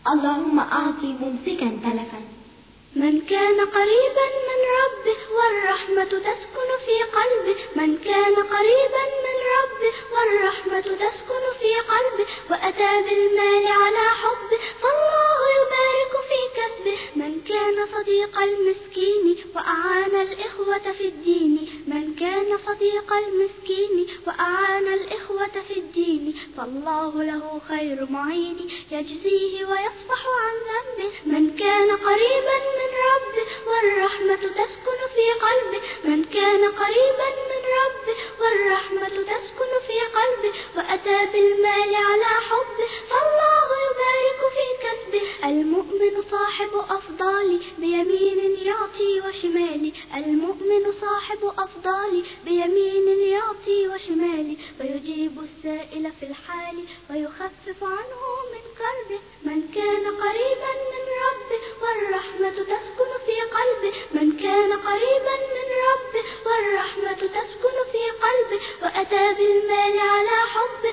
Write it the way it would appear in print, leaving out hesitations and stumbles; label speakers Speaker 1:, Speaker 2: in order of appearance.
Speaker 1: اللهم أعطي ممسكا تلفا.
Speaker 2: من كان قريبا من ربه والرحمة تسكن في قلبه، من كان قريبا من ربه والرحمة تسكن في قلبه، وأتى بالمال على حبه فالله يبارك في كسبه. من كان صديق المسكين وأعان الإخوة في الدين، من كان صديق المسكين وأعان الإخوة في الدين فالله له خير معين يجزيه ويصفح عن ذنبه. من كان قريبا من ربه والرحمة تسكن في قلبه، من كان قريبا من ربه والرحمة تسكن في قلبه، وأتى بالمال على حبه فالله يبارك في كسبه. المؤمن صاحب أفضال بيمين يعطي وشمال، المؤمن صاحب أفضال بيمين يعطي وشمال، ويجيب السائل في الحال ويخفف عنه من كربه. من كان قريبا من ربه والرحمة تسكن في قلبه، من كان قريبا من ربه والرحمة تسكن في قلبه، وأتى بالمال على حبه